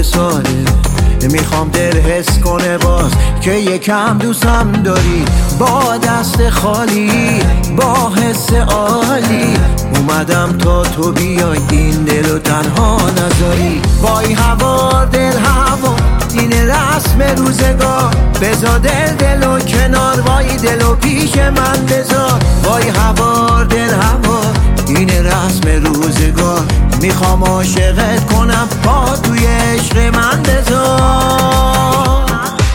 ساله میخوام دل حس کنه باز که یکم دوستم داری. با دست خالی با حس عالی اومدم تا تو بیای این دلو تنها نذاری. وای هوار دل هوا این رسم روزگار، بذار دلو کنار، وای دلو پیش من بذار. وای هوار دل هوا این رسم روزگار، میخوام عاشقت کنم پا توی عشق من بذار.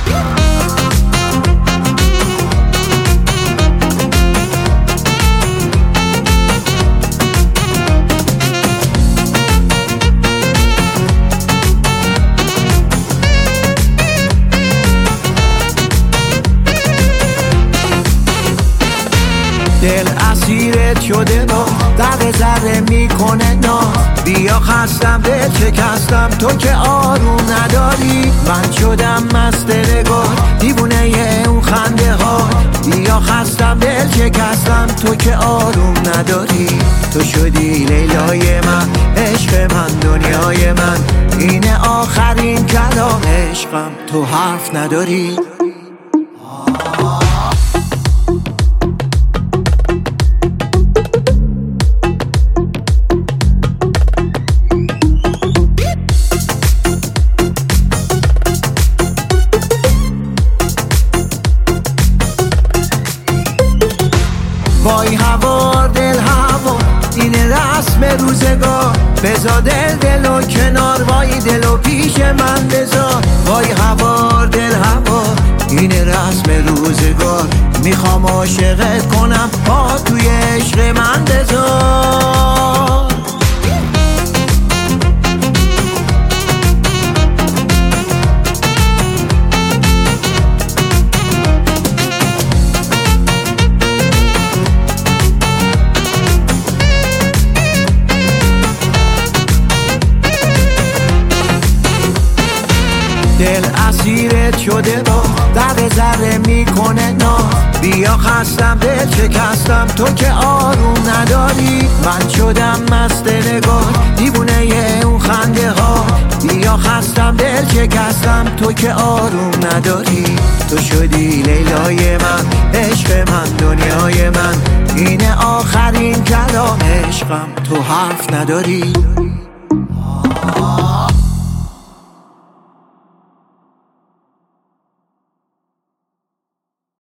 دل اسیرت شده با ذره ذره میکنه ناز. بیا خستم دل شکستم تو که آروم نداری. من شدم مست نگاه دیوونه اون خنده ها. بیا خستم دل شکستم تو که آروم نداری. تو شدی لیلای من عشق من دنیای من، اینه آخرین کلام عشقم تو حرف نداری. وای هوار دل هوا این رسم روزگار، بذار دلو کنار، وای دلو پیش من بذار. وای هوار دل هوا این رسم روزگار، میخوام عاشقت کنم پا توی عشق من بذار. دل اسیرت شده با ذره ذره میکنه ناز. بیا خستم دل شکستم تو که آروم نداری. من شدم مست نگاه دیوونه اون خنده ها. بیا خستم دل شکستم تو که آروم نداری. تو شدی لیلای من عشق من دنیای من، اینه آخرین کلام عشقم تو حرف نداری.